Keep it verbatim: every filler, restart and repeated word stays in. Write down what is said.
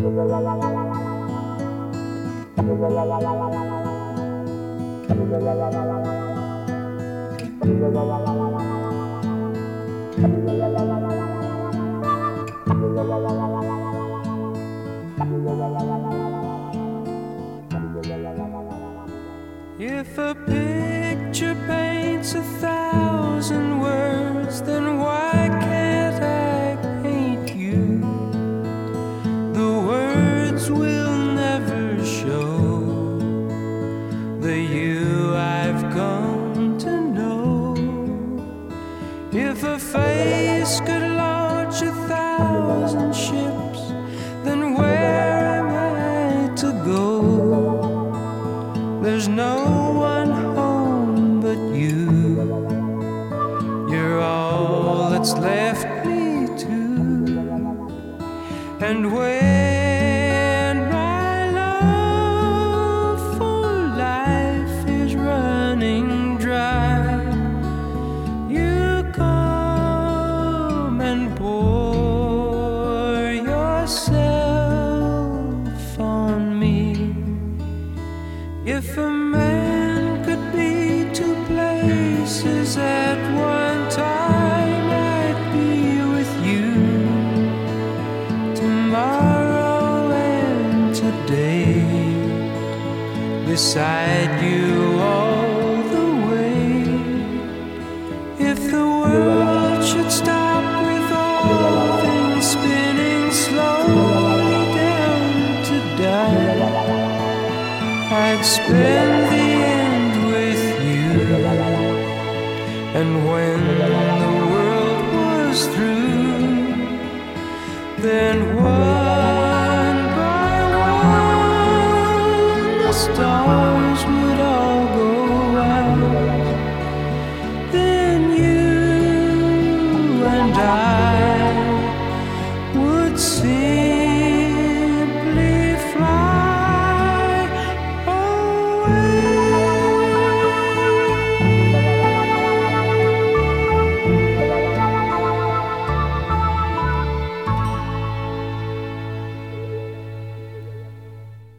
If a picture paints a thousand words, then why can't I paint you? The words will never show the you I've come to know. If a face could launch a thousand ships, then where am I to go? There's no one home but you. You're all that's left me to. And when my love for life is running dry, you come and pour yourself on me. If a man could be two places at one time, I'd be with you tomorrow and today, beside you all the way. If the world should stop with all things spinning slowly down to die, I'd spend the end with you. And when the world was through, then one by one the stars would all go out. Then you and I